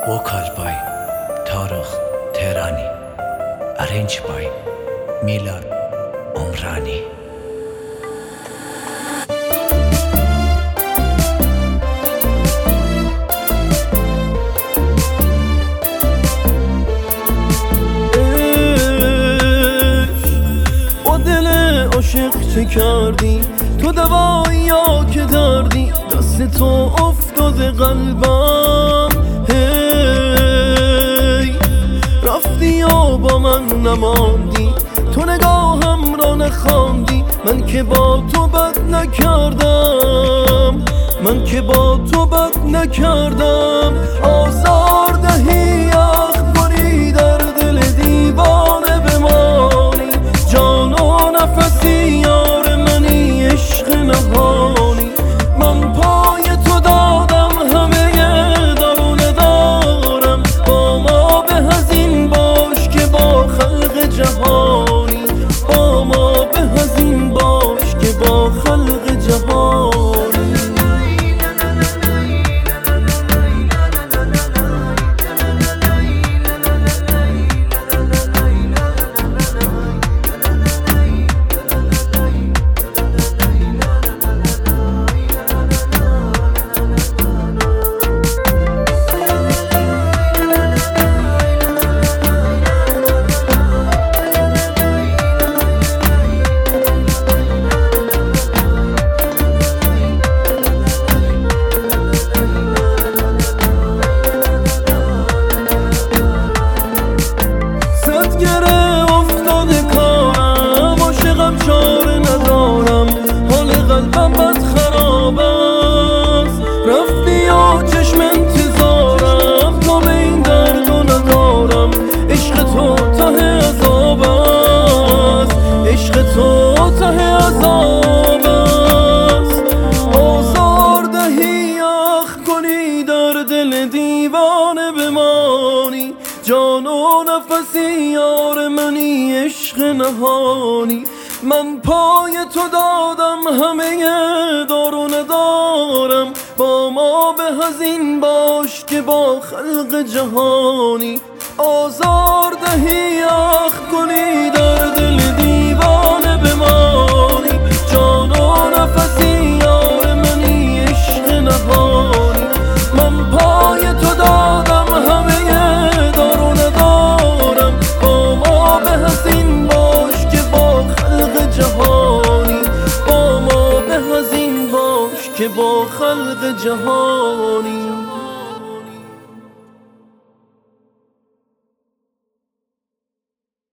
Vocal by Tarık Terani. Arranged by Milad Omrani. با دل عاشق چه کردی؟ تو دوایی یا که دردی؟ دست تو افتاده قلبم. هی رفتی و با من نماندی، تو نگاهم را نخواندی. من که با تو بد نکردم، من که با تو بد نکردم. آزار دهی اخباری در دل دیوانه بمانی. جان و نفسی یار منی، عشق نهانی. من پای تو دادم همه درونه دارم. با ما به از این باش که با خلق جهانی. با ما به از این باش که با خلق جهانی. چاره ندارم، حال قلبم بد خراب است. رفتی و چشم انتظارم، تا به این درد و ندارم. عشق تو ته عذاب است، عشق تو ته عذاب است. آزار دهی اخ کنی در دل دیوانه بمانی. جان و نفسی یار منی، عشق نهانی. من پای تو دادم همه دارو ندارم. با ما به از این باش که با خلق جهانی. آزار دهی اخ کنی در دل